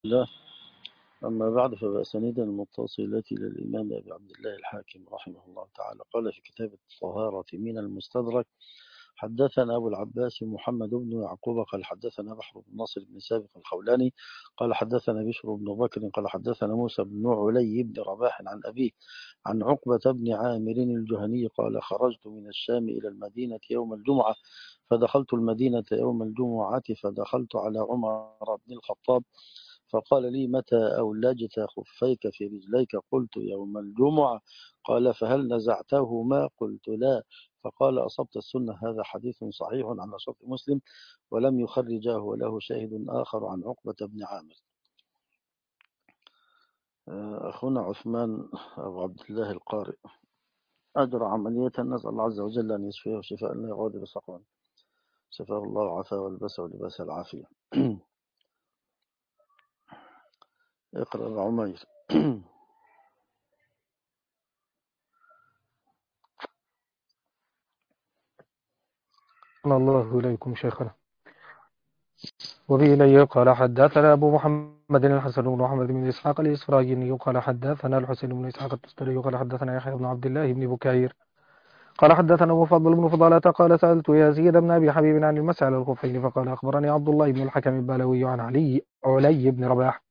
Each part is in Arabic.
الله. أما بعد فبأسانيد المتصلة للإمام أبي عبد الله الحاكم رحمه الله تعالى قال في كتاب الطهارة من المستدرك: حدثنا أبو العباس محمد بن يعقوب قال حدثنا بحر بن ناصر بن سابق الخولاني قال حدثنا بشر بن بكر قال حدثنا موسى بن علي بن رباح عن أبيه عن عقبة بن عامر الجهني قال: خرجت من الشام إلى المدينة يوم الجمعة، فدخلت المدينة يوم الجمعة فدخلت على عمر بن الخطاب فقال لي: متى أولجت خفيك في رجليك؟ قلت: يوم الجمعة. قال: فهل نزعتهما؟ قلت: لا. فقال: أصبت السنة. هذا حديث صحيح على شرط مسلم ولم يخرجاه، وله شاهد آخر عن عقبة بن عامر. أخونا عثمان أبو عبد الله القارئ أجرى عملية، نسأل الله عز وجل أن يشفيه شفاء لا يغادر سقما، شفاه الله وعافاه والبسه ولباس العافية. اقرأ يا عمير. الله إليكم شيخنا. وفي إليه قال حدثنا أبو محمد الحسن بن محمد بن إسحاق الإسفرايني قال حدثنا الحسين بن إسحاق التستري قال حدثنا يحيى بن عبد الله بن بكير قال حدثنا مفضل بن فضالة قال سألت يزيد بن أبي حبيب عن المسح على الخفين فقال أخبرني عبد الله بن الحكم البلوي عن علي بن رباح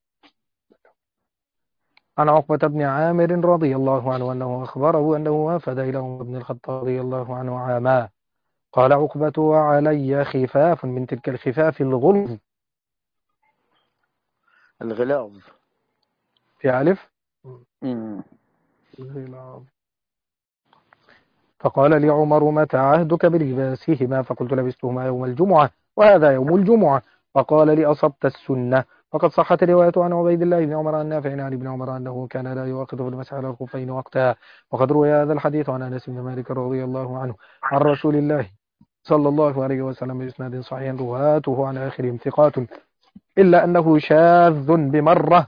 عن عقبة بن عامر رضي الله عنه أنه أخبره أنه وافد إلى عمر بن الخطاب رضي الله عنه عاما. قال عقبة: وعلي خفاف من تلك الخفاف الغلظ. الغلاظ في ألف فقال لي عمر: متى عهدك بلباسهما؟ فقلت: لبستهما يوم الجمعة وهذا يوم الجمعة. فقال لي: أصبت السنة. فقد صحت الرواية عن عبيد الله بن عمر عن نافع عن ابن عمر أنه كان لا يؤاخذ في المسح على الخفين وقتها. وقد روي هذا الحديث عن أنس بن مالك رضي الله عنه عن رسول الله صلى الله عليه وسلم بإسناد صحيح رواته عن آخرهم ثقات إلا أنه شاذ بمرة.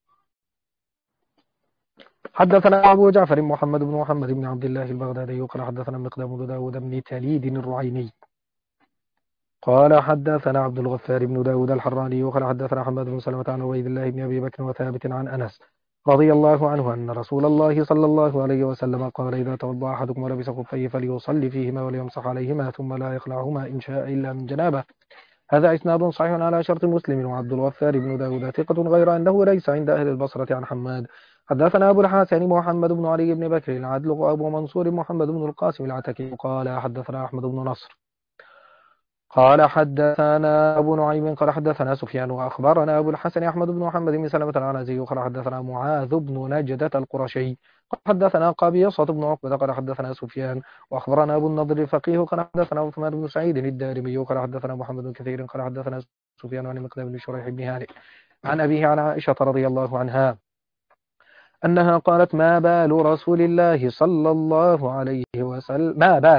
حدثنا أبو جعفر محمد بن محمد بن عبد الله البغدادي قال حدثنا مقدام بن داود بن تليد الرعيني قال حدثنا عبد الغفار بن داود الحراني قال حدثنا حماد بن سلمة عن عبيد الله بن أبي بكر وثابت عن أنس رضي الله عنه أن رسول الله صلى الله عليه وسلم قال: إذا توضأ أحدكم ولبس خفيه فليصلي فيهما وليمسح عليهما ثم لا يخلعهما إن شاء إلا من جنابه. هذا إسناد صحيح على شرط مسلم. وعبد الغفار بن داود ثقة غير أنه ليس عند أهل البصرة عن حماد. حدثنا أبو الحسن محمد بن علي بن بكر العدل وأبو منصور محمد بن القاسم العتكي قال حدثنا أحمد بن نصر قال حدثنا أبو نعيم قال حدثنا سفيان وأخبرنا أبو الحسن أحمد بن محمد بن سلمة العنزي قال حدثنا معاذ بن نجدة القرشي قال حدثنا قبيصة بن عقبة قال حدثنا سفيان وأخبرنا أبو النضر الفقيه قال حدثنا عثمان بن سعيد الدارمي قال حدثنا محمد بن كثير قال حدثنا سفيان عن المقدام بن شريح بن هانئ عن أبيه عن عائشة رضي الله عنها أنها قالت: ما بال رسول الله صلى الله عليه وسلم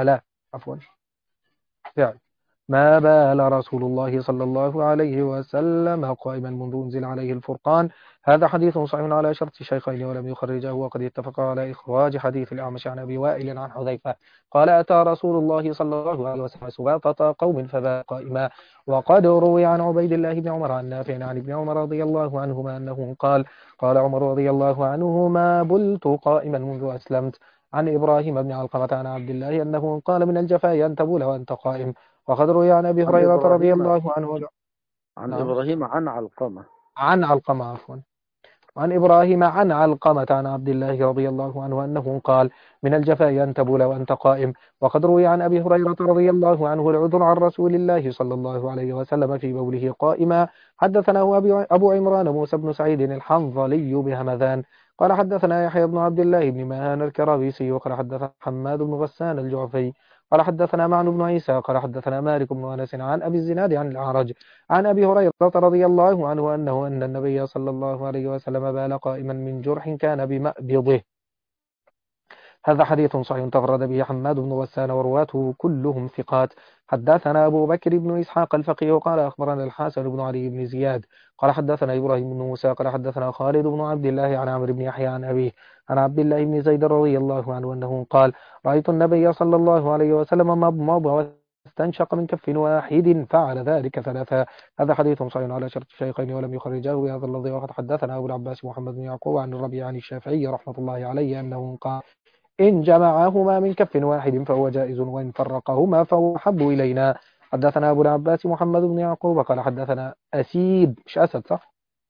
ما بال رسول الله صلى الله عليه وسلم قائما منذ أنزل عليه الفرقان. هذا حديث صحيح على شرط الشيخين ولم يخرجه، وقد اتفق على إخراج حديث الأعمش عن أبي وائل عن حذيفة قال: أتى رسول الله صلى الله عليه وسلم سباطة قوم فبال قائما. وقد روي عن عبيد الله بن عمر عن نافع عن ابن عمر رضي الله عنهما أنه قال: قال عمر رضي الله عنه: ما بلت قائما منذ أسلمت. عن إبراهيم بن علقمة عن عبد الله أنه قال: من الجفاء أن تبول وأنت قائم. وقد روي عن أبي عن هريرة رضي إبراهيم الله عنه. عن نعم. إبراهيم عن علقمة عن علقمة عفوا. عن إبراهيم عن علقمة عن عبد الله رضي الله عنه أنه قال: من الجفاء أن تبول وأنت قائم. وقد روي عن أبي هريرة رضي الله عنه العذر عن رسول الله صلى الله عليه وسلم في بوله قائما. حدثناه أبو عمران موسى بن سعيد الحنظلي بهمذان قال حدثنا يحيى بن عبد الله بن مهان الكرابيسي وقال حدثنا حماد بن غسان الجعفي قال حدثنا معن بن عيسى قال حدثنا مالك بن أنس عن أبي الزناد عن الأعرج عن أبي هريرة رضي الله عنه أن النبي صلى الله عليه وسلم بال قائما من جرح كان بمأبضه. هذا حديث صحيح تفرد به حماد بن غسان ورواته كلهم ثقات. حدثنا أبو بكر بن إسحاق الفقيه قال أخبرنا الحسن بن علي بن زياد قال حدثنا إبراهيم بن موسى قال حدثنا خالد بن عبد الله عن عمرو بن يحيى عن أبيه عن عبد الله بن زيد رضي الله عنه أنه قال: رأيت النبي صلى الله عليه وسلم مضمض استنشق من كف واحد فعل ذلك ثلاثا. هذا حديث صحيح على شرط الشيخين ولم يخرجاه بهذا اللفظ. وقد حدثنا أبو العباس محمد بن يعقوب عن الربيع عن الشافعي رحمة الله عليه أنه قال: إن جمعهما من كف واحد فهو جائز، وإن فرقهما فهو أحب إلينا. حدثنا أبو العباس محمد بن يعقوب قال حدثنا أسيد، مش أسد صح؟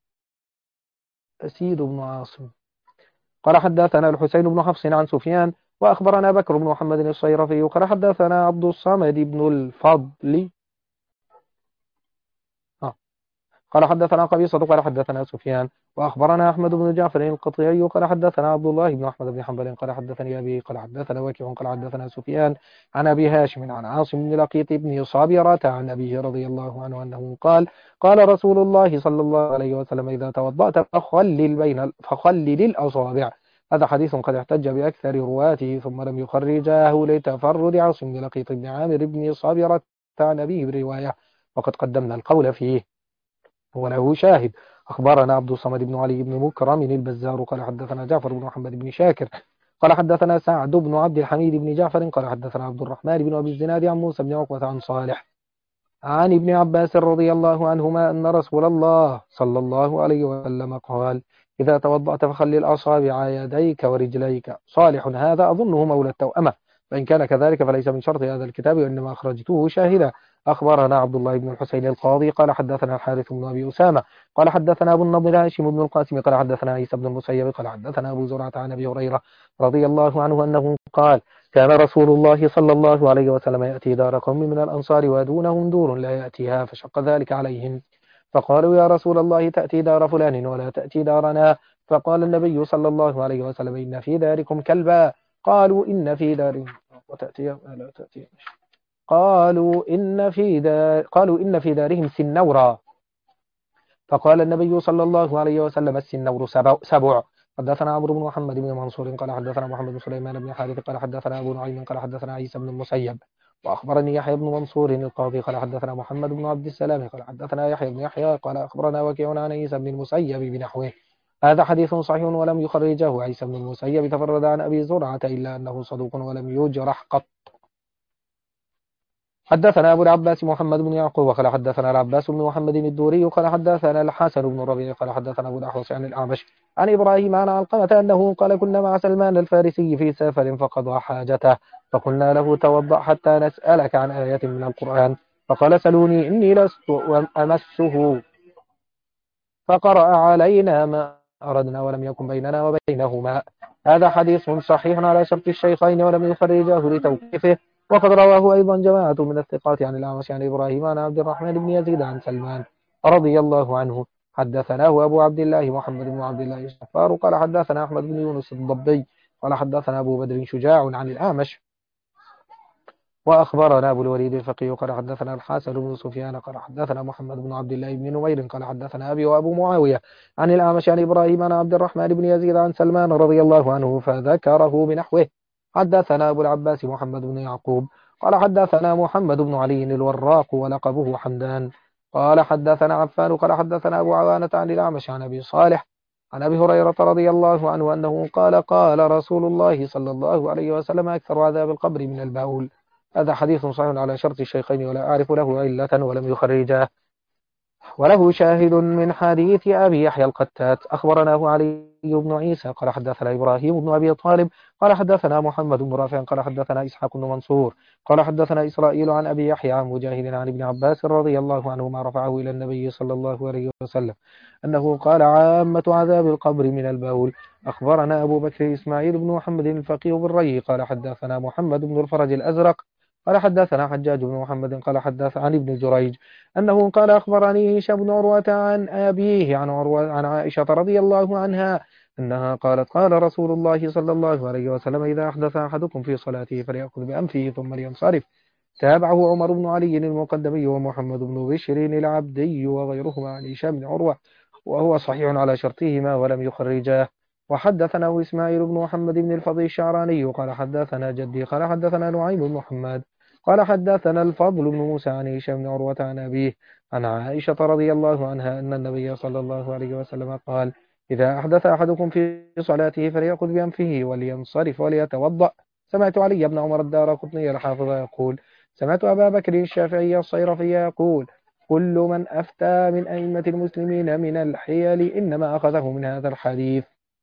أسيد بن عاصم قال حدثنا الحسين بن حفص عن سفيان وأخبرنا بكر بن محمد الصيرفي قال حدثنا عبد الصمد بن الفضل قال حدثنا قبيصة قال حدثنا سفيان وأخبرنا أحمد بن جعفر القطيعي قال حدثنا عبد الله بن أحمد بن حنبل قال حدثني أبي قال حدثنا وكيع قال حدثنا سفيان عن أبي هاشم عن عاصم بن لقيط بن صابرة عن أبيه رضي الله عنه أنه قال: قال رسول الله صلى الله عليه وسلم: إذا توضأت فخلل الأصابع. هذا حديث قد احتج بأكثر رواته ثم لم يخرجاه لتفرد عاصم بن لقيط بن عامر بن صابرة عن أبيه برواية، وقد قدمنا القول فيه وله شاهد. أخبرنا عبد الصمد بن علي بن مكرم البزار قال حدثنا جعفر بن محمد بن شاكر قال حدثنا سعد بن عبد الحميد بن جعفر قال حدثنا عبد الرحمن بن أبي الزناد عن موسى بن عقبة عن صالح عن ابن عباس رضي الله عنهما أن رسول الله صلى الله عليه وسلم قال: إذا توضأت فخلل أصابع يديك ورجليك. صالح هذا أظنه مولى التوأمة، فإن كان كذلك فليس من شرط هذا الكتاب، وإنما أخرجته شاهدا. أخبرنا عبد الله بن الحسين القاضي قال حدثنا الحارث بن أبي أسامة قال حدثنا أبو النضر هاشم بن القاسم قال حدثنا عيسى بن المسيب قال حدثنا أبو زرعة عن أبي هريرة رضي الله عنه أنه قال: كان رسول الله صلى الله عليه وسلم يأتي دار قوم من الأنصار ودونهم دور لا يأتيها، فشق ذلك عليهم، فقالوا: يا رسول الله تأتي دار فلان ولا تأتي دارنا؟ فقال النبي صلى الله عليه وسلم: إن في داركم كلبا. قالوا: إن في دارهم وتأتي لا تأتي. قالوا إن في دارهم سنورا. فقال النبي صلى الله عليه وسلم: السنور سبع. حدثنا عمرو بن محمد بن منصور قال حدثنا محمد بن سليمان بن حارث قال حدثنا أبو نعيم قال حدثنا عيسى بن المسيب وأخبرني يحيى بن منصور القاضي قال حدثنا محمد بن عبد السلام قال حدثنا يحيى بن يحيى قال أخبرنا وكيع عن عيسى بن المسيب بنحوه. هذا حديث صحيح ولم يخرجه عيسى بن المسيب، تفرد عن أبي زرعة إلا أنه صدوق ولم يجرح قط. حدثنا أبو العباس محمد بن يعقوب قال حدثنا العباس بن محمد الدوري قال حدثنا الحسن بن الربيع قال حدثنا أبو الأحوص عن الأعمش عن إبراهيم عن علقمة أنه قال: كنا مع سلمان الفارسي في سفر فقضى حاجته، فقلنا له: توضأ حتى نسألك عن آية من القرآن. فقال: سلوني إني لست أمسه. فقرأ علينا ما أردنا ولم يكن بيننا وبينهما. هذا حديث صحيح على شرط الشيخين ولم يخرجاه لتوقيفه. وقد رواه أيضا جماعة من الثقات عن الأعمش عن إبراهيم عن عبد الرحمن بن يزيد عن سلمان رضي الله عنه. حدثناه أبو عبد الله محمد بن عبد الله الشفار قال حدثنا أحمد بن يونس الضبي قال حدثنا أبو بدر شجاع عن الأعمش وأخبرنا أبو الوليد الفقيه قال حدثنا الحسن بن سفيان قال حدثنا محمد بن عبد الله بن نمير قال حدثنا أبي وأبو معاوية عن الأعمش عن إبراهيم عن عبد الرحمن بن يزيد عن سلمان رضي الله عنه فذكره بنحوه. حدثنا أبو العباس محمد بن يعقوب قال حدثنا محمد بن علي الوراق ولقبه حمدان قال حدثنا عفان قال حدثنا أبو عوانة عن الأعمش عن أبي صالح عن أبي هريرة رضي الله عنه أنه قال: قال رسول الله صلى الله عليه وسلم: أكثر عذاب القبر من البول. هذا حديث صحيح على شرط الشيخين ولا أعرف له علة ولم يخرجاه، وله شاهد من حديث أبي يحيى القتات أخبرناه علي بن عيسى قال حدثنا إبراهيم بن أبي طالب قال حدثنا محمد بن رافع قال حدثنا إسحاق بن منصور قال حدثنا إسرائيل عن أبي يحيى عن مجاهد عن ابن عباس رضي الله عنهما رفعه إلى النبي صلى الله عليه وسلم أنه قال: عامة عذاب القبر من البول. أخبرنا أبو بكر إسماعيل بن محمد الفقيه بالري قال حدثنا محمد بن الفرج الأزرق قال حدثنا حجاج بن محمد قال حدث عن ابن جريج أنه قال: أخبرني هشام بن عروة عن أبيه عن عروة عن عائشة رضي الله عنها أنها قالت: قال رسول الله صلى الله عليه وسلم: إذا أحدث أحدكم في صلاته فليأخذ بأنفه ثم لينصرف. تابعه عمر بن علي المقدمي ومحمد بن بشر العبدي وغيرهما عن هشام بن عروة، وهو صحيح على شرطهما ولم يخرجاه. وحدثنا إسماعيل بن محمد بن الفضل الشعراني قال حدثنا جدي قال حدثنا نعيم بن محمد قال حدثنا الفضل بن موسى عن هشام بن عروة عن أبيه عن عائشة رضي الله عنها أن النبي صلى الله عليه وسلم قال: إذا أحدث أحدكم في صلاته فليأخذ بأنفه ولينصرف وليتوضأ. سمعت علي بن عمر الدارقطني الحافظ يقول: سمعت أبا بكر الشافعي الصيرفي يقول: كل من أفتى من أئمة المسلمين من الحيل إنما أخذه من هذا الحديث.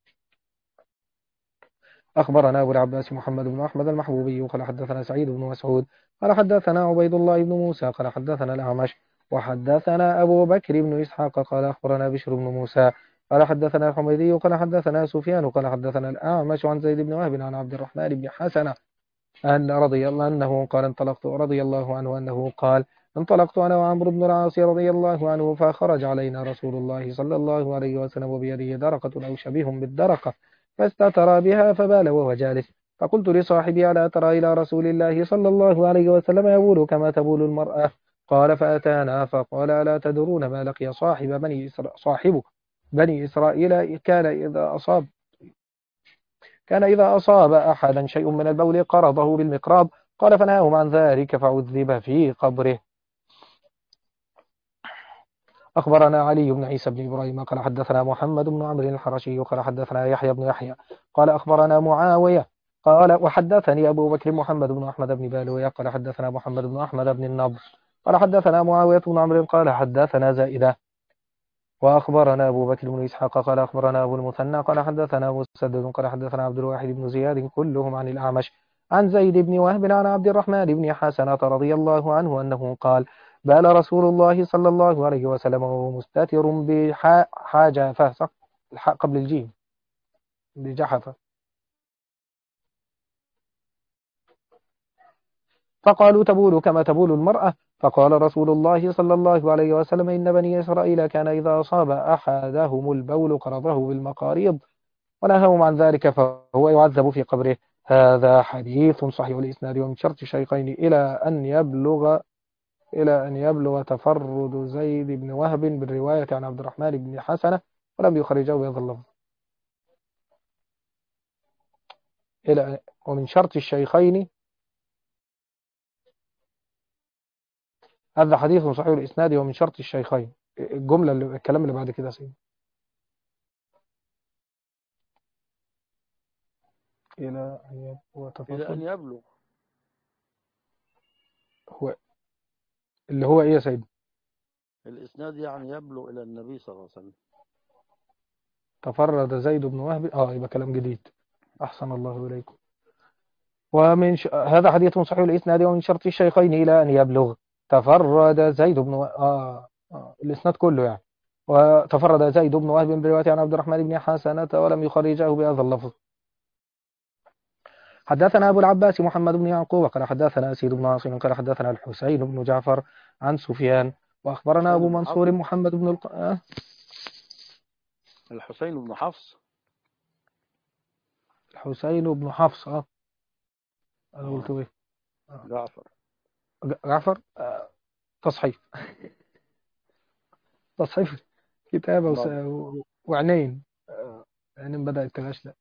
أخبرنا أبو العباس محمد بن أحمد المحبوبي قال حدثنا سعيد بن مسعود قال حدثنا عبيد الله بن موسى قال حدثنا الأعمش وحدثنا أبو بكر بن إسحاق قال أخبرنا بشر بن موسى قال حدثنا الحميدي قال حدثنا سفيان قال حدثنا الأعمش عن زيد بن وهب عن عبد الرحمن بن حسن أن رضي الله عنه قال انطلقت رضي الله عنه أنه قال: انطلقت أنا وعمرو بن العاص رضي الله عنه فخرج علينا رسول الله صلى الله عليه وسلم وبيده درقة أو شبيه بالدرقة فاستتر بها فبال وهو جالس. فقلت لصاحبي: ألا ترى إلى رسول الله صلى الله عليه وسلم يبول كما تبول المرأة؟ قال: فأتانا فقال: ألا تدرون ما لقي صاحب بني إسرائيل كان إذا أصاب أحدا شيء من البول قرضه بالمقراض. قال: فنهاهم عن ذلك فعذب في قبره. أخبرنا علي بن عيسى بن إبراهيم قال حدثنا محمد بن عمرو الحرشي قال حدثنا يحيى بن يحيى قال أخبرنا معاوية قال وحدثني أبو بكر محمد بن أحمد بن بالوية قال حدثنا محمد بن أحمد بن النضر قال حدثنا معاوية بن عمرو قال حدثنا زائدة وأخبرنا أبو بكر بن إسحاق قال أخبرنا أبو المثنى قال حدثنا مسدد قال حدثنا عبد الواحد بن زياد كلهم عن الأعمش عن زيد بن وهب عن عبد الرحمن بن حسنة رضي الله عنه أنه قال: بال رسول الله صلى الله عليه وسلم وهو مستتر بحاجة قبل الجيم بجحفة. فقالوا: تبول كما تبول المرأة. فقال رسول الله صلى الله عليه وسلم: إن بني إسرائيل كان إذا أصاب أحدهم البول قرضه بالمقاريض ونهاهم عن ذلك فهو يعذب في قبره. هذا حديث صحيح الإسناد ومن شرط الشيخين إلى أن يبلغ تفرد زيد بن وهب بالرواية عن عبد الرحمن بن حسنة ولم يخرجه بهذا اللفظ. ومن شرط الشيخين هذا حديث صحيح الإسناد ومن شرط الشيخين. الكلام اللي بعد كده سيدي إلى أن يبلغ هو اللي هو إيه يا سيدي؟ الإسناد يعني يبلغ إلى النبي صلى الله عليه وسلم. تفرد زيد بن وهب يبقى كلام جديد. أحسن الله إليكم. هذا حديث صحيح الإسناد ومن شرط الشيخين إلى أن يبلغ تفرد زيد بن الإسناد كله يعني. وتفرد زيد بن وهب برواية عن عبد الرحمن بن حسنة ولم يخرجه بهذا اللفظ. حدثنا أبو العباس محمد بن يعقوب قال حدثنا أسيد بن عاصم قال حدثنا الحسين بن جعفر عن سفيان وأخبرنا أبو منصور محمد بن الحسين بن حفص. الحسين بن حفص أنا قلت إيه؟ جعفر تصحيف تصحيف كتابة وعنين عينين بدأت تغشلق.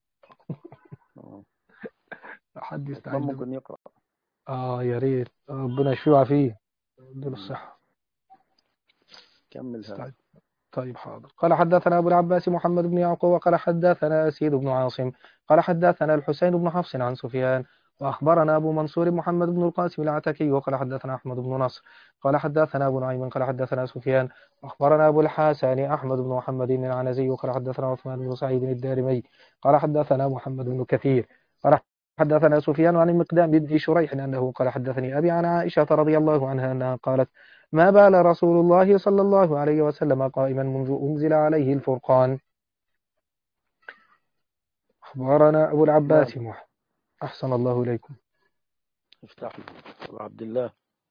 حد يستعجل ممكن يقرأ. يا ريت ربنا يشفيه ويعافيه يديله الصحة. كمل هذا. طيب حاضر. قال حدثنا أبو العباس محمد بن يعقوب قال حدثنا أسيد بن عاصم قال حدثنا الحسين بن حفص عن سفيان وأخبرنا أبو منصور محمد بن القاسم العتكي وقال حدثنا أحمد بن نصر قال حدثنا أبو نعيم قال حدثنا سفيان وأخبرنا أبو الحسن أحمد بن محمد العنزي وقال حدثنا عثمان بن سعيد الدارمي قال حدثنا محمد بن كثير قال حدثنا سفيان عن المقدام بن شريح أنه قال حدثني أبي عن عائشة رضي الله عنها أنها قالت: ما بال رسول الله صلى الله عليه وسلم قائما منذ أنزل عليه الفرقان. أخبرنا أبو العباس أحسن الله إليكم. افتح أبو عبد الله.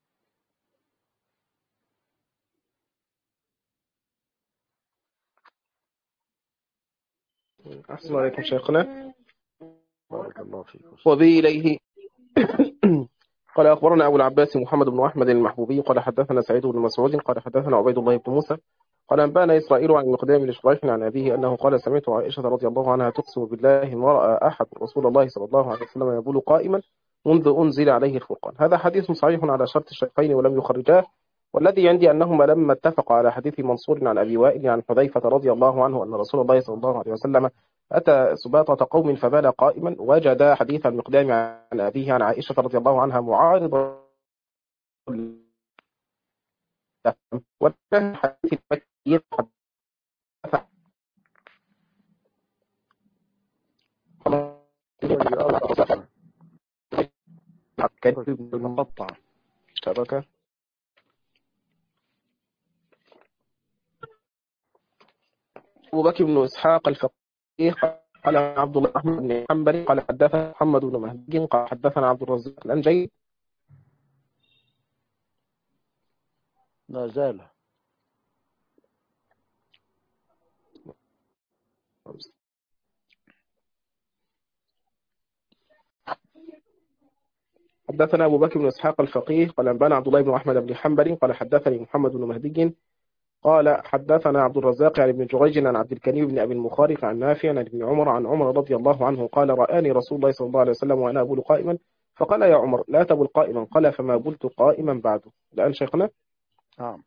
أحسن الله عليكم شيخنا. بارك الله فيكم. وبه إليه قال أخبرنا أبو العباس محمد بن أحمد المحبوبي قال حدثنا سعيد بن مسعود قال حدثنا عبيد الله بن موسى قال أنبأنا إسرائيل عن المقدام بن شريح عن أبيه أنه قال: سمعت عائشة رضي الله عنها تقسم بالله ما رأى أحد رسول الله صلى الله عليه وسلم يبول قائما منذ أنزل عليه الفرقان. هذا حديث صحيح على شرط الشيخين ولم يخرجاه، والذي عندي أنهما لما اتفقا على حديث منصور عن أبي وائل عن حذيفة رضي الله عنه أن رسول الله صلى الله عليه وسلم أتى سباطة قوم فبال قائما، وجد حديث المقدام عن أبيه عن عائشة رضي الله عنها معارضا وكان حديث المكي مقطع. شبكة أبو بكر بن إسحاق الفقيه قال عبد الله أحمد بن حنبل قال حدثنا محمد بن مهدي قال حدثنا عبد الرزاق الأنجي. لا زال. حدثنا أبو بكر بن إسحاق الفقيه قال أنبانا عبد الله بن أحمد بن حنبل قال حدثني محمد بن مهدي قال حدثنا عبد الرزاق عن ابن جريج عن عبد الكريم بن أبي المخارق عن نافع عن ابن عمر عن عمر رضي الله عنه قال رآني رسول الله صلى الله عليه وسلم وأنا أبول قائما فقال يا عمر لا تبل قائما قال فما بلت قائما بعده. الآن شيخنا. نعم.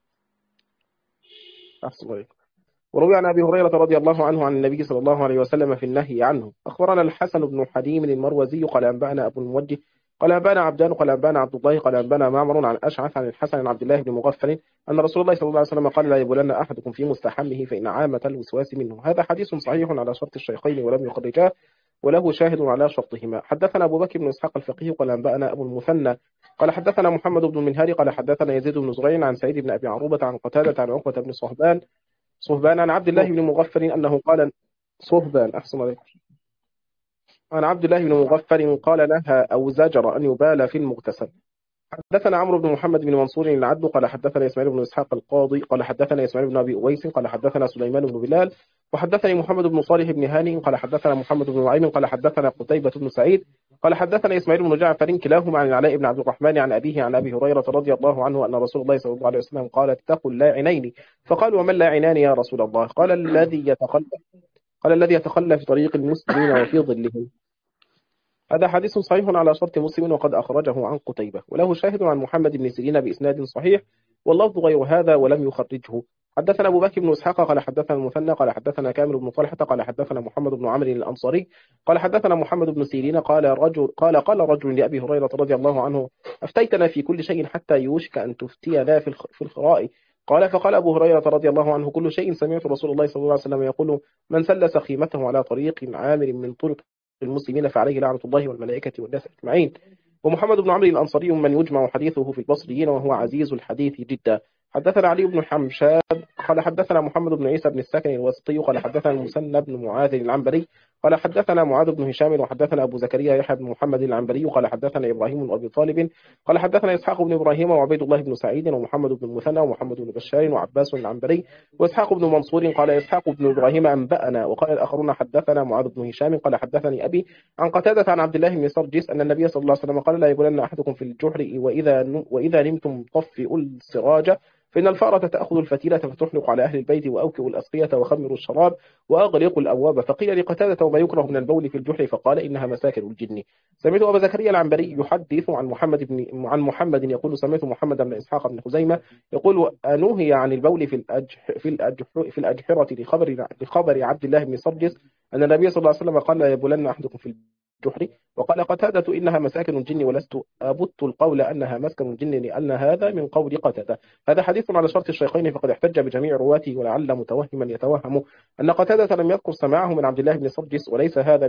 أحسن عليك. وروي عن أبي هريرة رضي الله عنه عن النبي صلى الله عليه وسلم في النهي عنه. أخبرنا الحسن بن حليم المروزي قال أنبأنا أبو الموجه قال أنبأنا عبدان قال أنبأنا عبد الله قال أنبأنا معمر عن أشعث عن الحسن عن عبد الله بن مغفل أن رسول الله صلى الله عليه وسلم قال لا يبولن أحدكم في مستحمه فإن عامة الوسواس منه. هذا حديث صحيح على شرط الشيخين ولم يخرجاه وله شاهد على شرطهما. حدثنا أبو بكر بن إسحاق الفقيه قال أنبأنا أبو المثنى قال حدثنا محمد بن المنهاري قال حدثنا يزيد بن زريع عن سعيد بن أبي عروبة عن قتادة عن عقبة بن صهبان عن عبد الله بن مغفر أنه قال صهبان أحسن عليك عن عبد الله بن مغفر قال نهى أو زجر أن يبال في المغتسل. حدثنا عمرو بن محمد بن منصور العبد قال حدثنا إسماعيل بن إسحاق القاضي قال حدثنا إسماعيل بن أبي أويس قال حدثنا سليمان بن بلال وحدثني محمد بن صالح بن هاني قال حدثنا محمد بن نعيم قال حدثنا قتيبة بن سعيد قال حدثنا إسماعيل بن جعفر كلاهما عن العلاء بن عبد الرحمن عن أبيه عن أبي هريرة رضي الله عنه أن رسول الله صلى الله عليه وسلم قال اتقوا اللاعنين فقالوا وما اللاعنان يا رسول الله قال الذي يتخلى في طريق المسلمين وفي ظلهم. هذا حديث صحيح على شرط مسلم وقد أخرجه عن قتيبة وله شاهد عن محمد بن سيرين بإسناد صحيح واللفظ غير هذا ولم يخرجه. حدثنا أبو بكر بن إسحاق قال حدثنا المثنى قال حدثنا كامل بن طلحة قال حدثنا محمد بن عمرو الأنصاري قال حدثنا محمد بن سيرين قال رجل لأبي هريرة رضي الله عنه أفتيتنا في كل شيء حتى يوشك أن تفتينا في الخراء فقال أبو هريرة رضي الله عنه كل شيء سمعت رسول الله صلى الله عليه وسلم يقول من سلس خيمته على طريق عامر من طرق المسلمين فعليه لعنة الله والملائكة والناس أجمعين. ومحمد بن عمرو الأنصاري من يجمع حديثه في البصريين وهو عزيز الحديث جدا. حدثنا علي بن حمشاد قال حدثنا محمد بن عيسى بن السكن الواسطي قال حدثنا المثنى بن معاذ العنبري قال حدثنا معاذ بن هشام وحدثنا أبو زكريا يحيى بن محمد العنبري قال حدثنا إبراهيم بن أبي طالب قال حدثنا إسحاق بن إبراهيم وعبيد الله بن سعيد ومحمد بن المثنى ومحمد بن بشار وعباس العنبري وإسحاق بن منصور قال إسحاق بن إبراهيم أنبأنا وقال الآخرون حدثنا معاذ بن هشام قال حدثني أبي عن قتادة عن عبد الله بن سرجس أن النبي صلى الله عليه وسلم قال لا يبولن أحدكم في الجحر وإذا نمتم طفئوا السراج فإن الفأرة تأخذ الفتيلة فتحلق على أهل البيت وأوكئوا الأسقية وخمروا الشراب وأغلقوا الأبواب. فقيل لقتادة وما يكره من البول في الجحر فقال إنها مساكن الجن. سمعت أبا زكريا العنبري يحدث عن محمد يقول سمعت محمد بن إسحاق بن خزيمة يقول نهي عن البول في الأجحرة لخبر عبد الله بن سرجس أن النبي صلى الله عليه وسلم قال لا يبولن أحدكم في الجحر. وقال قتادة إنها مساكن الجن ولست أبت القول أنها مسكن الجن لأن هذا من قول قتادة. هذا حديث على شرط الشيخين فقد احتج بجميع رواته ولعل متوهما يتوهم أن قتادة لم يذكر سماعه من عبد الله بن سرجس وليس هذا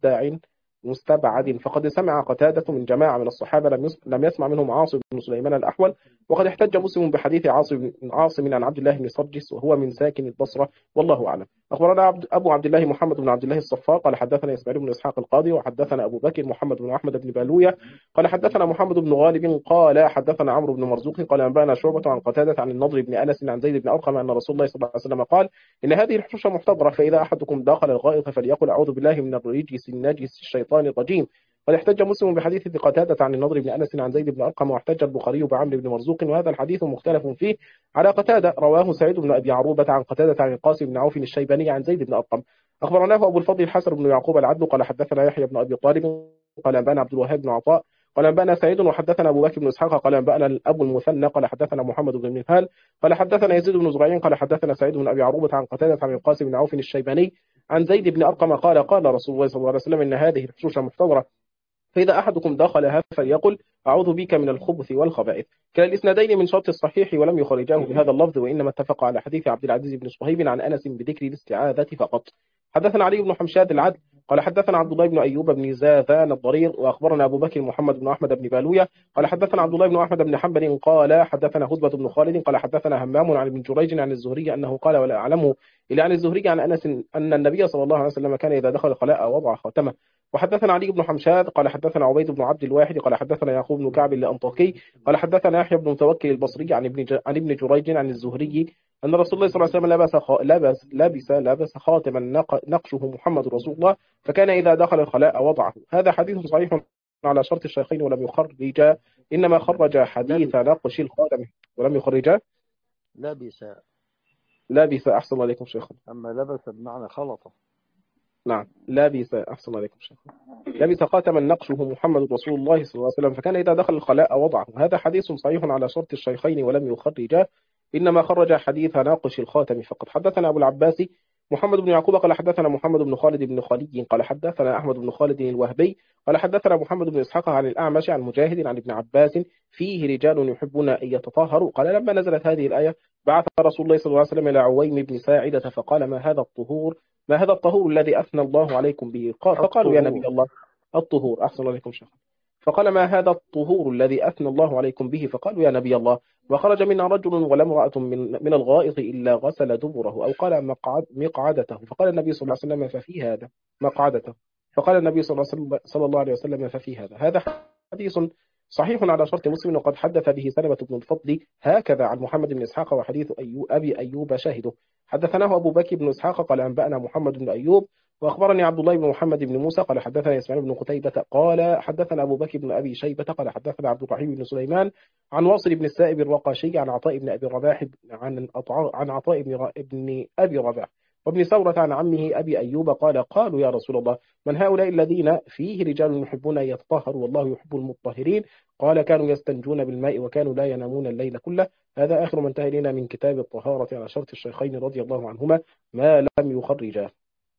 مستبعد فقد سمع قتادة من جماعة من الصحابة لم يسمع منهم عاصم بن سليمان الأحول وقد احتج مسلم بحديث عاصم عن عبد الله بن سرجس وهو من ساكن البصرة والله أعلم. أخبرنا أبو عبد الله محمد بن عبد الله الصفار قال حدثنا إسماعيل بن إسحاق القاضي وحدثنا أبو بكر محمد بن أحمد بن بالوية قال حدثنا محمد بن غالب قال حدثنا عمرو بن مرزوق قال أنبأنا شعبة عن قتادة عن النضر بن أنس عن زيد بن أرقم أن رسول الله صلى الله عليه وسلم قال إن هذه الحشوش محتضرة فإذا أحدكم دخل الغائط فليقل أعوذ بالله من الرجس النجس الشيطان الرجيم. قد احتج مسلم بحديث قتادة عن النضر بن أنس عن زيد بن أرقم واحتج البخاري بعمرو بن مرزوق وهذا الحديث مختلف فيه على قتادة رواه سعيد بن أبي عروبة عن قتادة عن القاسم بن عوف الشيباني عن زيد بن أرقم. أخبرناه أبو الفضل الحسن بن يعقوب العدل قال حدثنا يحيى بن أبي طالب قال أنبأنا عبد الوهاب بن عطاء قال أنبأنا سعيد وحدثنا أبو بكر بن إسحاق قال أنبأنا أبو المثنى قال حدثنا محمد بن منهال قال حدثنا يزيد بن زريع قال حدثنا سعيد بن أبي عروبة عن قتادة عن القاسم بن عوف الشيباني عن زيد بن أرقم قال رسول الله صلى الله عليه وسلم إن هذه الحشوش محتضرة فإذا أحدكم دخلها فليقل أعوذ بك من الخبث والخبائث. كلا الإسنادين من شرط الصحيح ولم يخرجاه بهذا اللفظ، وإنما اتفق على حديث عبد العزيز بن صهيب عن أنس بذكر الاستعاذة فقط. حدثنا علي بن حمشاد العدل قال حدثنا عبد الله بن أيوب بن زاذان الضرير وأخبرنا أبو بكر محمد بن أحمد بن بالوية قال حدثنا عبد الله بن أحمد بن حنبل قال حدثنا هدبة بن خالد قال حدثنا همام عن ابن جريج عن الزهري أنه قال ولا أعلمه إلا عن الزهري عن أنس أن النبي صلى الله عليه وسلم كان إذا دخل الخلاء وضع خاتمه. وحدثنا علي بن حمشاد قال حدثنا عبيد بن عبد الواحد قال حدثنا يعقوب بن كعب الأنطاكي قال حدثنا يحيى بن متوكل البصري عن ابن جريج عن الزهري أن رسول الله صلى الله عليه وسلم لبس خاتما نقشه محمد رسول الله فكان إذا دخل الخلاء وضعه. هذا حديث صحيح على شرط الشيخين ولم يخرج، إنما خرج حديث نقش الخاتم ولم يخرج لبس. لبس. أحسن الله عليكم شيخ. أما لبس بمعنى خلطة. نعم لبس. أحسن الله عليكم شيخ. لبس خاتما نقشه محمد رسول الله صلى الله عليه وسلم فكان إذا دخل الخلاء وضعه. هذا حديث صحيح على شرط الشيخين ولم يخرج، إنما خرج حديث ناقش الخاتم فقط. حدثنا أبو العباس محمد بن يعقوب قال حدثنا محمد بن خالد بن خلي قال حدثنا أحمد بن خالد الوهبي قال حدثنا محمد بن إسحاق عن الأعمش عن مجاهد عن ابن عباس فيه رجال يحبون أن يتطهروا. قال لما نزلت هذه الآية بعث رسول الله صلى الله عليه وسلم إلى عويم بن ساعدة فقال ما هذا الطهور الذي أثنى الله عليكم به؟ فقالوا يا نبي الله الطهور. أحسن الله عليكم شيخ. فقال ما هذا الطهور الذي أثنى الله عليكم به؟ فقالوا يا نبي الله وخرج منا رجل ولا امرأة من الغائط إلا غسل دبره أو قال مقعدته. فقال النبي صلى الله عليه وسلم ففي هذا مقعدته. فقال النبي صلى الله عليه وسلم ففي هذا حديث صحيح على شرط مسلم وقد حدث به سلمة بن الفضل هكذا عن محمد بن إسحاق وحديث أبي أيوب شاهده. حدثناه أبو بكر بن إسحاق قال أنبأنا محمد بن أيوب وأخبرني عبد الله بن محمد بن موسى قال حدثنا إسماعيل بن قتيبة قال حدثنا أبو بكر بن أبي شيبة قال حدثنا عبد الرحيم بن سليمان عن واصل بن السائب الرقاشي عن عطاء بن أبي رباح عن عطاء بن أبي رباح وابن ثورة عن عمه أبي أيوب قال قالوا يا رسول الله من هؤلاء الذين فيه رجال يحبون أن يتطهروا والله يحب المطهرين؟ قال كانوا يستنجون بالماء وكانوا لا ينامون الليل كله. هذا آخر ما انتهى إلينا من كتاب الطهارة على شرط الشيخين رضي الله عنهما ما لم يخرجاه.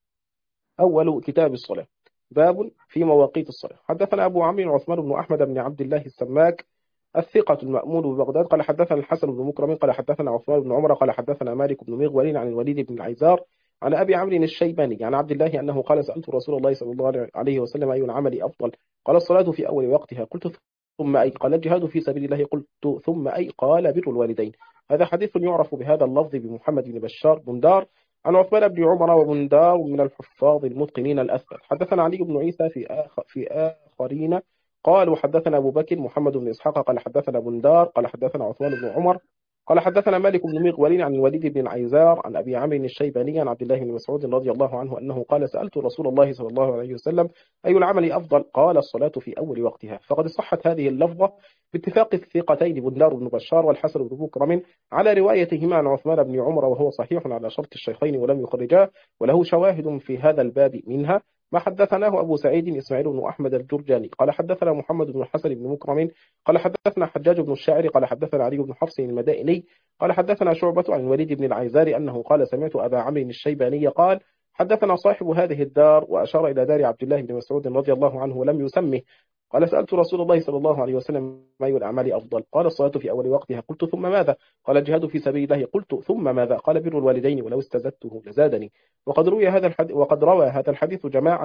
أول كتاب الصلاة. باب في مواقيت الصلاة. حدثنا أبو عمرو عثمان بن أحمد بن عبد الله السماك الثقة المأمون ببغداد قال حدثنا الحسن بن مكرم قال حدثنا عثمان بن عمر قال حدثنا مالك بن مغول عن الوليد بن العيزار عن أبي عمرو الشيباني عن عبد الله أنه قال سألت رسول الله صلى الله عليه وسلم أي العمل أفضل؟ قال الصلاة في أول وقتها. قلت ثم أي؟ قال الجهاد في سبيل الله. قلت ثم أي؟ قال بر الوالدين. هذا حديث يعرف بهذا اللفظ بمحمد بن بشار بندار عن عثمان بن عمر وبندار من الحفاظ المتقنين الأثبت. حدثنا علي بن عيسى في آخرين قال وحدثنا أبو بكر محمد بن إسحاق قال حدثنا بندار قال حدثنا عثمان بن عمر قال حدثنا مالك بن مغول عن الوليد بن العيزار عن أبي عمرو الشيباني عن عبد الله بن مسعود رضي الله عنه أنه قال سألت رسول الله صلى الله عليه وسلم أي العمل أفضل؟ قال الصلاة في أول وقتها. فقد صحت هذه اللفظة باتفاق الثقتين بندار بن بشار والحسن بن مكرم على روايتهما عن عثمان بن عمر وهو صحيح على شرط الشيخين ولم يخرجاه وله شواهد في هذا الباب منها ما حدثناه أبو سعيد إسماعيل بن أحمد الجرجاني قال حدثنا محمد بن الحسن بن مكرم قال حدثنا حجاج بن الشاعر قال حدثنا علي بن حفص المدائني قال حدثنا شعبة عن الوليد بن العيزار أنه قال سمعت أبا عمرو الشيباني قال حدثنا صاحب هذه الدار وأشار إلى دار عبد الله بن مسعود رضي الله عنه ولم يسمه قال سألت رسول الله صلى الله عليه وسلم أي الأعمال أفضل؟ قال الصلاة في أول وقتها. قلت ثم ماذا؟ قال الجهاد في سبيل الله. قلت ثم ماذا؟ قال بر الوالدين ولو استزدته لزادني. وقد روى هذا الحديث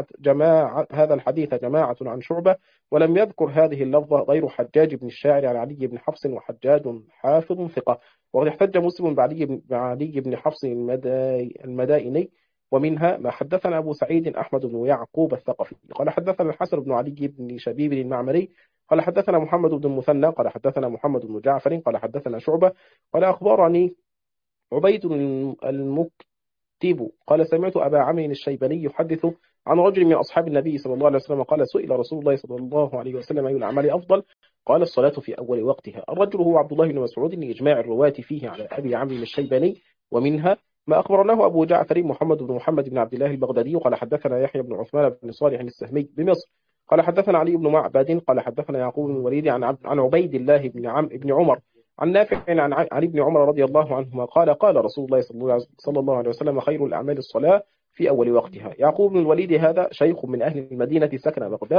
جماعة عن شعبة ولم يذكر هذه اللفظة غير حجاج بن الشاعر عن علي بن حفص وحجاج حافظ ثقة. وقد احتج مسلم بعلي بن حفص المدائني ومنها ما حدثنا أبو سعيد أحمد بن يعقوب الثقفي قال حدثنا الحسن بن علي بن شبيب المعمري قال حدثنا محمد بن المثنى قال حدثنا محمد بن جعفر قال حدثنا شعبة قال أخبرني عبيد المكتب قال سمعت أبا عمرو الشيباني يحدث عن رجل من أصحاب النبي صلى الله عليه وسلم قال سئل رسول الله صلى الله عليه وسلم أي الأعمال أفضل؟ قال الصلاة في أول وقتها. الرجل هو عبد الله بن مسعود لإجماع الرواة فيه على أبي عمرو الشيباني ومنها ما أخبرناه أبو جعفر محمد بن عبد الله البغدادي قال حدثنا يحيى بن عثمان بن صالح السهمي بمصر قال حدثنا علي بن معبد قال حدثنا يعقوب بن الوليد عن عبيد الله بن عمر عن نافع عن علي بن عمر رضي الله عنهما قال رسول الله صلى الله عليه وسلم خير الأعمال الصلاة في أول وقتها. يعقوب بن الوليد هذا شيخ من أهل المدينة سكن بغداد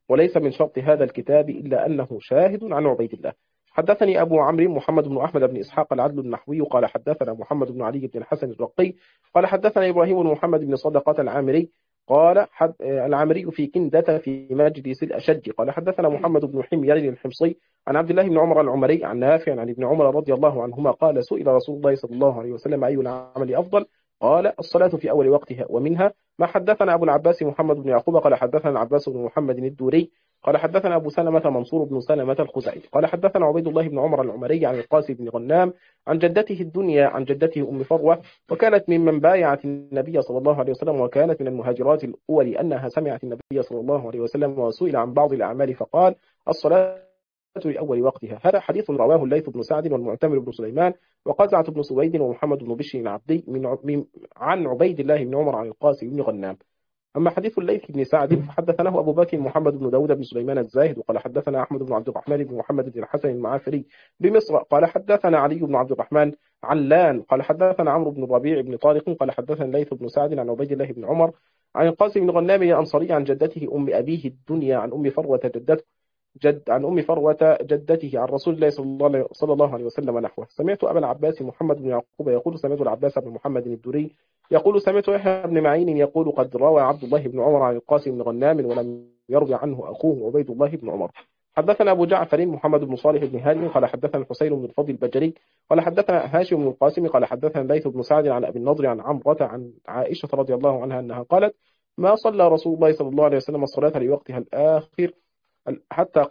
وليس من شرط هذا الكتاب إلا أنه شاهد عن عبيد الله. حدثني أبو عمرو محمد بن أحمد بن إسحاق العدل النحوي قال حدثنا محمد بن علي بن الحسن الرقي قال حدثنا إبراهيم بن محمد بن صدقة العامري قال العامري في كندة في مجلس الأشج قال حدثنا محمد بن حمير الحمصي عن عبد الله بن عمر العمري عن نافع عن ابن عمر رضي الله عنهما قال سئل رسول الله صلى الله عليه وسلم أي العمل أفضل؟ قال الصلاة في أول وقتها. ومنها ما حدثنا أبو العباس محمد بن يعقوب قال حدثنا العباس بن محمد الدوري قال حدثنا أبو سلمة منصور بن سلمة الخزاعي قال حدثنا عبيد الله بن عمر العمري عن القاسم بن غنام عن جدته الدنيا عن جدته أم فروة وكانت ممن بايعت النبي صلى الله عليه وسلم وكانت من المهاجرات الأول أنها سمعت النبي صلى الله عليه وسلم وسئل عن بعض الأعمال فقال الصلاة لأول وقتها. هذا حديث رواه الليث بن سعد والمعتمر بن سليمان وقزعة بن سويد ومحمد بن بشر العبدي عن عبيد الله بن عمر عن القاسم بن غنام. أما حديث الليث بن سعد فحدثناه أبو بكر محمد بن داود بن سليمان الزاهد وقال حدثنا أحمد بن عبد الرحمن بن محمد بن الحسن المعافري بمصر قال حدثنا علي بن عبد الرحمن علان قال حدثنا عمرو بن الربيع بن طارق قال حدثنا الليث بن سعد عن عبيد الله بن عمر عن القاسم بن غنام الأنصاري عن جدته أم أبيه الدنيا عن أم فروة عن أم فروة جدته عن رسول الله صلى الله عليه وسلم نحوه. سمعت أبا العباس محمد بن يعقوب يقول سمعت العباس بن محمد الدوري يقول سمعت يحيى بن معين يقول قد روى عبد الله بن عمر عن القاسم بن غنام ولم يروي عنه أخوه عبيد الله بن عمر. حدثنا أبو جعفر محمد بن صالح بن هادي قال حدثنا الحسين بن الفضل البجري قال حدثنا هاشم بن القاسم قال حدثنا الليث بن سعد عن أبي النضر عن عمرة عن عائشة رضي الله عنها أنها قالت ما صلى رسول الله صلى الله عليه وسلم الصلاة لوقتها الآخر حتى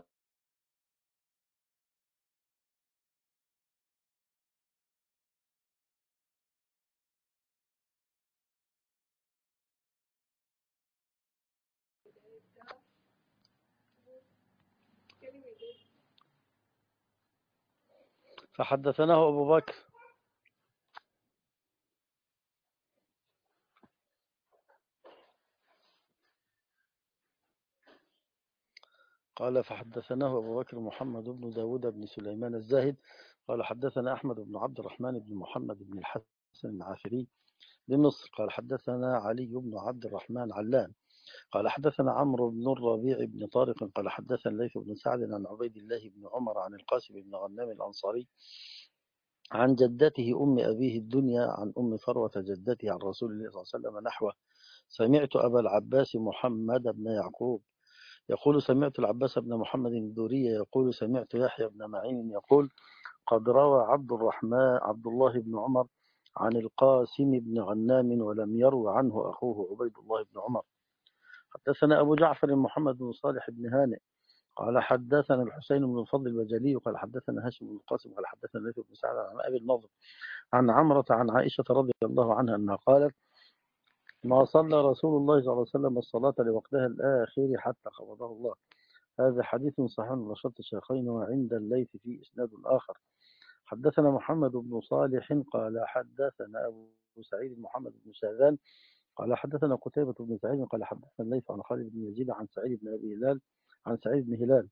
فحدثناه أبو بكر قال فحدثناه أبو بكر محمد بن داود بن سليمان الزاهد قال حدثنا أحمد بن عبد الرحمن بن محمد بن الحسن العافري بمصر قال حدثنا علي بن عبد الرحمن علان قال حدثنا عمرو بن الربيع بن طارق قال حدثنا الليث بن سعد عن عبيد الله بن عمر عن القاسم بن غنام الأنصاري عن جدته أم أبيه الدنيا عن أم فروة جدته عن رسول الله صلى الله عليه وسلم نحوه. سمعت أبا العباس محمد بن يعقوب يقول سمعت العباس بن محمد الدوري يقول سمعت يحيى بن معين يقول قد روى عبد الله بن عمر عن القاسم بن غنام ولم يرو عنه أخوه عبيد الله بن عمر. حدثنا أبو جعفر محمد بن صالح بن هانئ قال حدثنا الحسين بن الفضل البجلي قال حدثنا هاشم بن القاسم قال حدثنا الليث بن سعد عن أبي النضر عن عمرة عن عائشة رضي الله عنها أنها قالت ما صلى رسول الله صلى الله عليه وسلم الصلاة لوقتها الآخر حتى قبضه الله. هذا حديث صحيح على شرط الشيخين وعند الليث في إسناد آخر. حدثنا محمد بن صالح قال حدثنا أبو سعيد محمد بن شاذان قال حدثنا قتيبة بن سعيد قال حدثنا الليث عن خالد بن يزيد عن سعيد بن أبي هلال عن سعيد بن هلال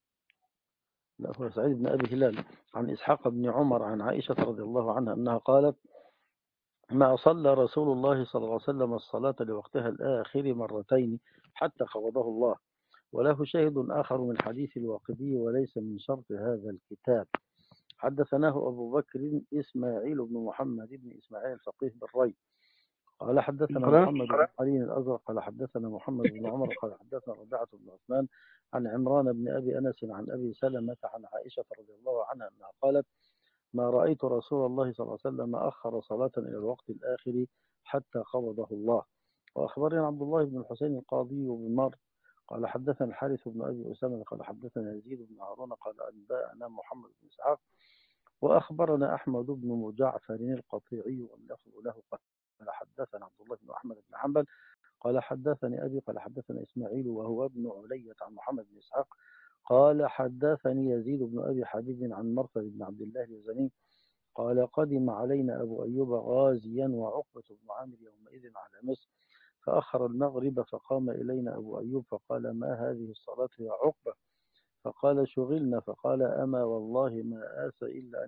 لا هو سعيد بن أبي هلال عن إسحاق بن عمر عن عائشة رضي الله عنها أنها قالت ما صلى رسول الله صلى الله عليه وسلم الصلاة لوقتها الآخر مرتين حتى قبضه الله. وله شاهد آخر من حديث الواقدي وليس من شرط هذا الكتاب. حدثناه أبو بكر إسماعيل بن محمد بن إسماعيل الفقيه بالري قال حدثنا محمد بن علي الأزرق قال حدثنا محمد بن عمر قال حدثنا ربيعة بن عثمان عن عمران بن أبي أنس عن أبي سلمة عن عائشة رضي الله عنها أنها قالت ما رأيت رسول الله صلى الله عليه وسلم أخر صلاة إلى الوقت الآخر حتى قبضه الله. وأخبرنا عبد الله بن الحسين القاضي بن مر قال حدثنا الحارث بن أبي أسامة قال حدثنا يزيد بن هارون قال أنبأنا محمد بن إسحاق وأخبرنا أحمد بن جعفر القطيعي واللفظ له قال حدثنا عبد الله بن أحمد بن حنبل قال حدثني أبي قال حدثنا إسماعيل وهو ابن علية عن محمد بن إسحاق قال حدثني يزيد بن أبي حبيب عن مرثد بن عبد الله اليزني قال قدم علينا أبو أيوب غازيا وعقبة بن عامر يومئذ على مصر فأخر المغرب فقام إلينا أبو أيوب فقال ما هذه الصلاة يا عقبة فقال شغلنا فقال أما والله ما آسى إلا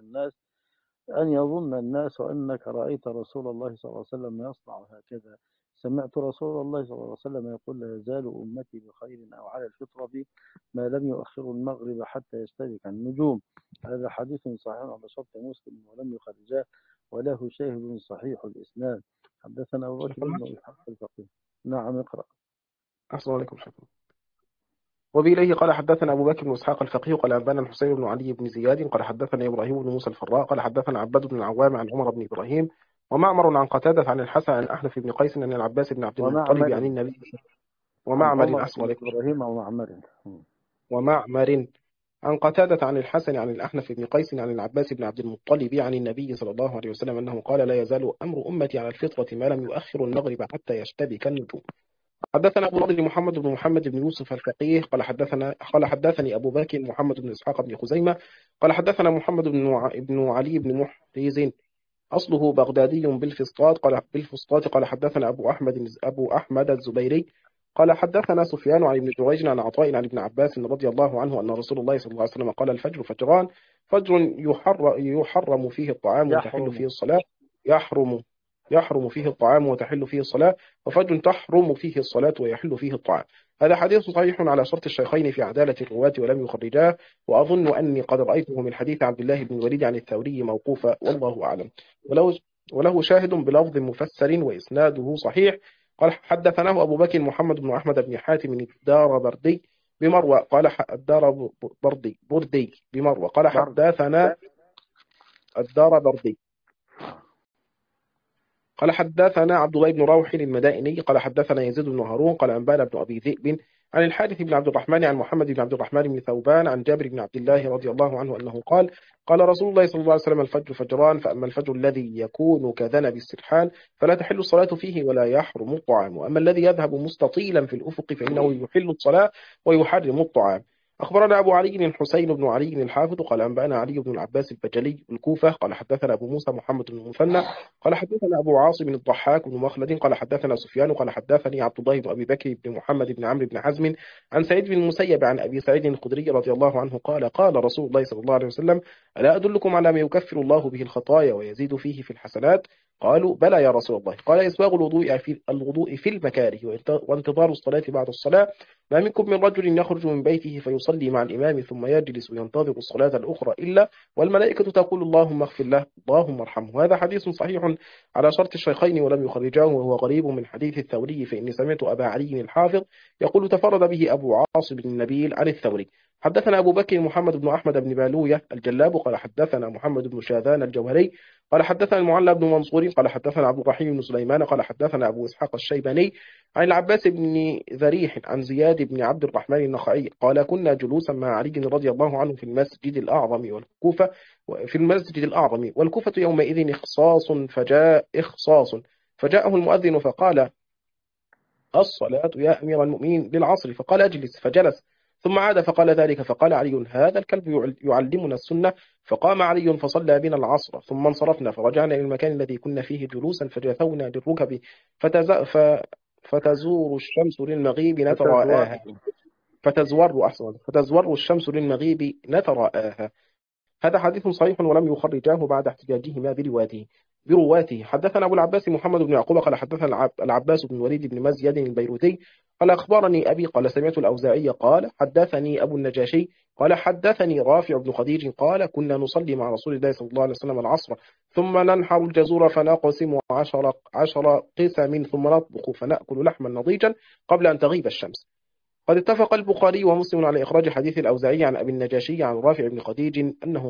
أن يظن الناس أنك رأيت رسول الله صلى الله عليه وسلم يصنع هكذا سمعت رسول الله صلى الله عليه وسلم يقول: لا يزال أمتي بخير أو على الفطرة ما لم يؤخروا المغرب حتى يشتبك النجوم. هذا حديث صحيح على شرط مسلم ولم يخرجاه، وله شاهد صحيح الإسناد. حدثنا أبو بكر شيخنا بن إسحاق الفقيه. نعم، اقرأ. أحسن عليكم شيخنا. وبإليه قال حدثنا أبو بكر بن إسحاق الفقيه قال أنبانا الحسين بن علي بن زياد قال حدثنا إبراهيم بن موسى الفراء قال حدثنا عباد بن العوام عن عمر بن إبراهيم ومعمر عن قتادة عن الحسن عن أحنف بن قيس عن العباس بن عبد المطلب عن ومعمر، النبي عن ومعمر عمر أحسن بن عليكم إبراهيم ومعمر. ومعمر عن قتادة عن الحسن عن الأحنف بن قيس عن العباس بن عبد المطلب عن النبي صلى الله عليه وسلم أنه قال لا يزال أمر أمتي على الفطرة ما لم يؤخر المغرب حتى يشتبك النجوم. حدثنا أبو الفضل محمد بن يوسف الفقيه قال حدثني أبو بكر محمد بن إسحاق بن خزيمة قال حدثنا محمد بن علي بن محرز أصله بغدادي بالفسطاط قال حدثنا أبو أحمد الزبيري قال حدثنا سفيان عن ابن جريج عن عطاء عن ابن عباس رضي الله عنه أن رسول الله صلى الله عليه وسلم قال الفجر فجران: فجر يحرم فيه الطعام وتحل يحرم. فيه الصلاة يحرم يحرم فيه الطعام وتحل فيه الصلاة، وفجر تحرم فيه الصلاة ويحل فيه الطعام. هذا حديث صحيح على شرط الشيخين في عدالة الرواة ولم يخرجاه، وأظن أني قد رأيته من حديث عبد الله بن الوليد عن الثوري موقوفا والله أعلم. وله وله شاهد بلفظ مفسر وإسناده صحيح. قال حدثناه أبو بكر محمد بن أحمد بن حاتم الدار بردي بمروى الدار بردي بمروى قال برد. حدثنا الدار بردي قال حدثنا عبد الله بن روح المدائني قال حدثنا يزيد بن هارون قال أنبانا بن أبي ذئب عن الحارث بن عبد الرحمن عن محمد بن عبد الرحمن بن ثوبان عن جابر بن عبد الله رضي الله عنه أنه قال قال رسول الله صلى الله عليه وسلم الفجر فجران، فأما الفجر الذي يكون كذنب السرحان فلا تحل الصلاة فيه ولا يحرم الطعام، وأما الذي يذهب مستطيلا في الأفق فإنه يحل الصلاة ويحرم الطعام. أخبرنا أبو علي الحسين بن علي الحافظ قال أنبأنا علي بن العباس البجلي الكوفة قال حدثنا أبو موسى محمد بن المثنى قال حدثنا أبو عاصم الضحاك بن مخلد قال حدثنا سفيان قال حدثني عبد الله بن أبي بكر بن محمد بن عمرو بن حزم عن سعيد بن المسيب عن أبي سعيد الخدري رضي الله عنه قال قال رسول الله صلى الله عليه وسلم ألا أدلكم على ما يكفر الله به الخطايا ويزيد فيه في الحسنات؟ قالوا بلى يا رسول الله. قال إسباغ الوضوء في المكاره وانتظار الصلاة بعد الصلاة. ما منكم من رجل يخرج من بيته فيصلي مع الإمام ثم يجلس ينتظر الصلاة الأخرى إلا والملائكة تقول اللهم اغفر له اللهم ارحمه. هذا حديث صحيح على شرط الشيخين ولم يخرجاه، وهو غريب من حديث الثوري، فإني سمعت أبا علي الحافظ يقول تفرد به أبو عاصم بن النبيل عن الثوري. حدثنا أبو بكر محمد بن أحمد بن بالوية الجلاب قال حدثنا محمد بن شاذان الجوهري قال حدثنا المعلى بن منصور قال حدثنا عبد الرحيم بن سليمان قال حدثنا أبو إسحاق الشيباني عن العباس بن ذريح عن زياد بن عبد الرحمن النخعي قال كنا جلوسا مع علي رضي الله عنه في المسجد الأعظم والكوفة يومئذ إخصاص فجاءه المؤذن فقال الصلاة يا أمير المؤمنين بالعصر، فقال أجلس فجلس ثم عاد فقال ذلك، فقال علي هذا الكلب يعلمنا السنة. فقام علي فصلى بنا العصر ثم انصرفنا فرجعنا إلى المكان الذي كنا فيه جلوسا فجثونا للركب فتز... ف... فتزور الشمس للمغيب فتزور. نتراءاها فتزور الشمس للمغيب نتراءاها. هذا حديث صحيح ولم يخرجاه بعد احتجاجهما برواته. حدثنا أبو العباس محمد بن يعقوب قال حدثنا العباس بن وليد بن مزيد البيروتي قال أخبرني أبي قال سمعت الأوزاعي قال حدثني أبو النجاشي قال حدثني رافع بن خديج قال كنا نصلي مع رسول الله صلى الله عليه وسلم العصر ثم ننحر الجزور فنقسم عشر قسم ثم نطبخ فنأكل لحما نضيجا قبل أن تغيب الشمس. قد اتفق البخاري ومسلم على إخراج حديث الأوزاعي عن أبي النجاشي عن رافع بن خديج أنه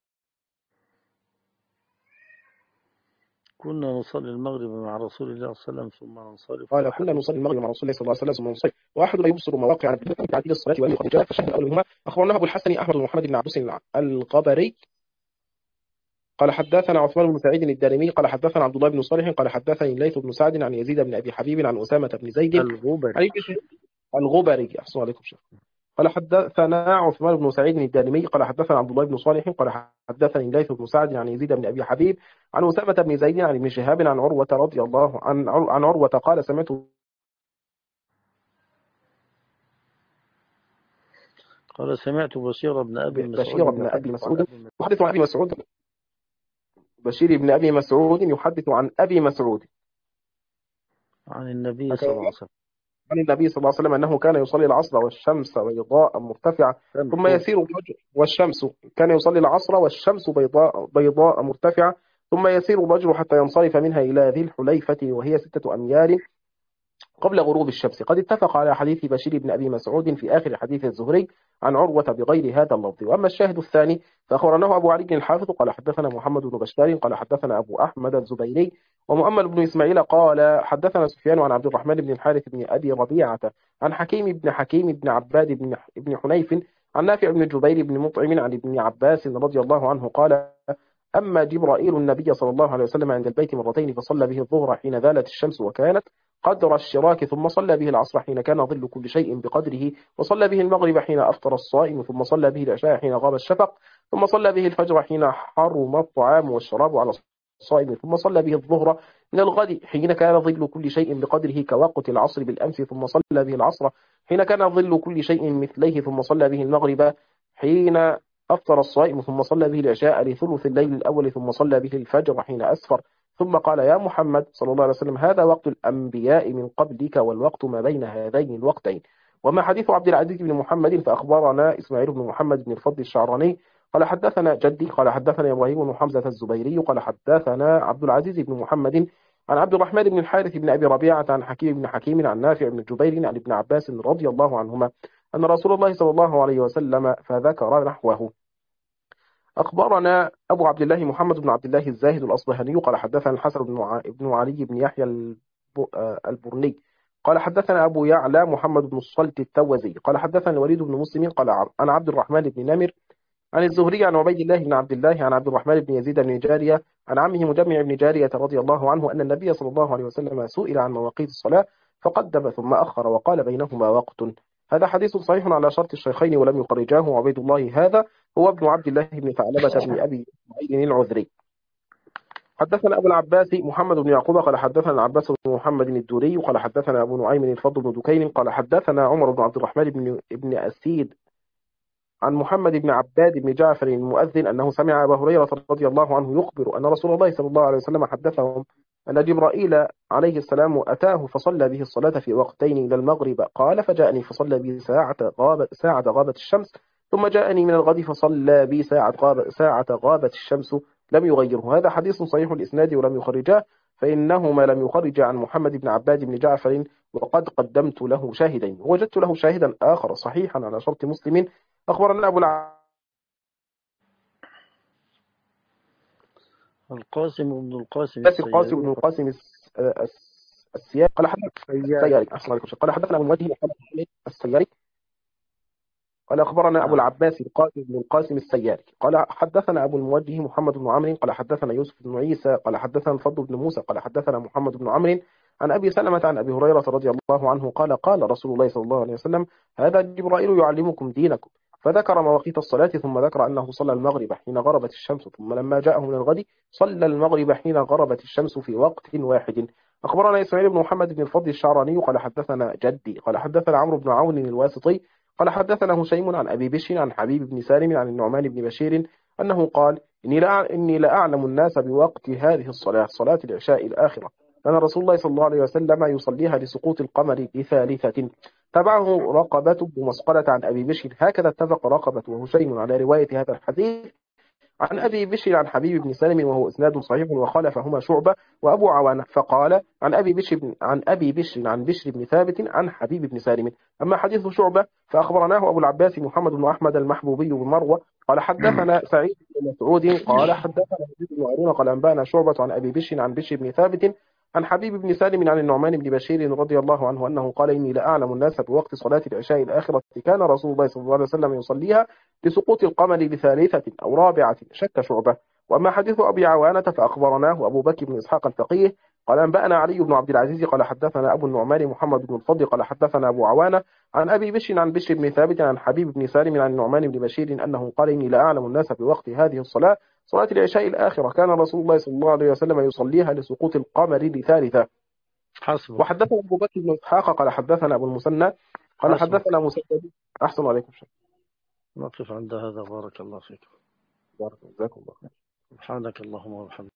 كنا نصلي المغرب مع رسول الله صلى الله عليه وسلم ثم ننصرف قال كنا نصلي المغرب مع رسول الله صلى الله عليه وسلم ثم نصلي واحد لا يبصر مواقع تعديل الصلاه وان يخرجها فشهد اولهما اخبرنا ابو الحسن احمد بن محمد بن عباس الغبري قال حدثنا عثمان بن سعيد الدارمي قال حدثنا عبد الله بن صالح قال حدثني الليث بن سعد عن يزيد بن ابي حبيب عن اسامه بن زيد الغبري. عن الغبري احسن عليكم شيخ. قال حدثنا عثمان بن سعيد الدارمي قال حدثنا عبد الله بن صالح قال حدثني الليث بن سعد عن يزيد بن ابي حبيب عن اسامه بن زيد عن ابن شهاب عن عروه رضي الله عن عروه قال سمعت قال سمعت بشير بن أبي بشير مسعود بن ابي يحدث عن مسعود أبي مسعود. يحدث عن ابي مسعود بشير بن ابي مسعود يحدث عن ابي مسعود عن النبي صلى الله عليه وسلم. عن النبي صلى الله عليه وسلم أنه كان يصلي العصر والشمس بيضاء مرتفعة ثم شمس. يسير الرجل والشمس كان يصلي العصر والشمس بيضاء مرتفعة ثم يسير الرجل حتى ينصرف منها إلى ذي الحليفة وهي 6 أميال قبل غروب الشمس. قد اتفق على حديث بشير بن أبي مسعود في آخر حديث الزهري عن عروة بغير هذا اللفظ. وأما الشاهد الثاني فأخبرناه أبو علي بن الحافظ قال حدثنا محمد بن بشار قال حدثنا أبو أحمد الزبيري ومؤمل بن إسماعيل قال حدثنا سفيان عن عبد الرحمن بن الحارث بن أبي ربيعة عن حكيم بن عباد بن حنيف عن نافع بن جبير بن مطعم عن ابن عباس رضي الله عنه قال أما جبرائيل النبي صلى الله عليه وسلم عند البيت مرتين فصلى به الظهر حين زالت الشمس وكانت قدر الشراك ثم صلى به العصر حين كان ظل كل شيء بقدره وصلى به المغرب حين أفطر الصائم ثم صلى به العشاء حين غاب الشفق ثم صلى به الفجر حين حرم الطعام والشراب على الصائم ثم صلى به الظهر من الغد حين كان ظل كل شيء بقدره كوقت العصر بالأمس ثم صلى به العصر حين كان ظل كل شيء مثليه ثم صلى به المغرب حين أفطر الصائم ثم صلى به العشاء لثلث الليل الأول ثم صلى به الفجر حين أسفر ثم قال يا محمد صلى الله عليه وسلم هذا وقت الأنبياء من قبلك والوقت ما بين هذين الوقتين. وما حديث عبد العزيز بن محمد فأخبرنا إسماعيل بن محمد بن الفضل الشعراني قال حدثنا جدي قال حدثنا إبراهيم بن حمزة الزبيري قال حدثنا عبد العزيز بن محمد عن عبد الرحمن بن الحارث بن أبي ربيعة عن حكيم بن حكيم عن نافع بن جبير عن ابن عباس رضي الله عنهما أن رسول الله صلى الله عليه وسلم فذكر نحوه. أخبرنا أبو عبد الله محمد بن عبد الله الزاهد الأصبهاني قال حدثنا الحسن بن علي بن يحيى البرني قال حدثنا أبو يعلى محمد بن الصلت التوزي قال حدثنا الوليد بن مسلم قال عن عبد الرحمن بن نمر عن الزهري عن عبيد الله بن عبد الله عن عبد الرحمن بن يزيد بن جارية عن عمه مجمع بن جارية رضي الله عنه أن النبي صلى الله عليه وسلم سئل عن مواقيت الصلاة فقدم ثم أخر وقال بينهما وقت. هذا حديث صحيح على شرط الشيخين ولم يخرجاه. وعبيد الله هذا هو ابن عبد الله بن ثعلبة بن أبي إسماعيل العذري. حدثنا أبو العباس محمد بن يعقوب قال حدثنا العباس بن محمد الدوري قال حدثنا أبو نعيم الفضل بن دكين قال حدثنا عمر بن عبد الرحمن بن أسيد عن محمد بن عباد بن جعفر المؤذن أنه سمع أبا هريرة رضي الله عنه يخبر أن رسول الله صلى الله عليه وسلم حدثهم أن جبرائيل عليه السلام أتاه فصلى به الصلاة في وقتين إلى المغرب قال فجاءني فصلى بي ساعة غابت الشمس ثم جاءني من الغد فصلى بي ساعة غابت الشمس لم يغيره. هذا حديث صحيح الإسناد ولم يخرجاه فإنهما لم يخرج عن محمد بن عباد بن جعفر وقد قدمت له شاهدين ووجدت له شاهدا آخر صحيحا على شرط مسلم. أخبرنا أبو القاسم بن القاسم القاسم بن القاسم السياري قال حدثنا السياري أحسن عليكم قال حدثنا أبو الموجه السياري قال أخبرنا أبو العباس القاسم بن القاسم السياري قال حدثنا أبو الموجه محمد بن عمرو قال حدثنا يوسف بن عيسى قال حدثنا الفضل بن موسى قال حدثنا محمد بن عمرو عن أبي سلمة عن أبي هريرة رضي الله عنه قال قال رسول الله صلى الله عليه وسلم هذا جبرائيل يعلمكم دينكم فذكر مواقيت الصلاة ثم ذكر أنه صلى المغرب حين غربت الشمس ثم لما جاءه من الغد صلى المغرب حين غربت الشمس في وقت واحد. أخبرنا إسماعيل بن محمد بن الفضل الشعراني قال حدثنا جدي قال حدثنا عمرو بن عون الواسطي قال حدثنا هشيم عن أبي بشر عن حبيب بن سالم عن النعمان بن بشير أنه قال إني لأعلم الناس بوقت هذه الصلاة صلاة العشاء الآخرة كان رسول الله صلى الله عليه وسلم يصليها لسقوط القمر بثالثة. تبعه رقبة بن مسقلة عن أبي بشر. هكذا اتفق رقبة وهشيم على رواية هذا الحديث عن أبي بشر عن حبيب بن سالم وهو إسناد صحيح وخالفهما شعبة وأبو عوانة فقال عن أبي بشر عن بشر بن ثابت عن حبيب بن سالم. أما حديث شعبة فأخبرناه أبو العباس محمد بن أحمد المحبوبي بمروة قال حدثنا سعيد بن مسعود قال حدثنا يزيد بن هارون قال أنبأنا شعبة عن أبي بشر عن بشر بن ثابت عن حبيب بن سالم عن النعمان بن بشير رضي الله عنه أنه قال إني لأعلم الناس بوقت صلاة العشاء الآخرة كان رسول الله صلى الله عليه وسلم يصليها لسقوط القمر بثالثة أو رابعة شك شعبة. وأما حديث أبي عوانة فأخبرناه أبو بكر بن إسحاق الفقيه قال أنبأنا علي بن عبد العزيز قال حدثنا أبو النعمان محمد بن الفضل قال حدثنا أبو عوانة عن أبي بشر عن بشر بن ثابت عن حبيب بن سالم عن النعمان بن بشير أنه قال إني لأعلم الناس بوقت هذه الصلاة صلاة العشاء الآخرة كان رسول الله صلى الله عليه وسلم يصليها لسقوط القمر لثالثة. حسبه. وحدثنا أبو بكر بن إسحاق قال حدثنا أبو المثنى قال حدثنا مسدد. أحسن عليكم شيخ. نقف عند هذا بارك الله فيكم. جزاكم الله خير. سبحانك اللهم وبحمدك.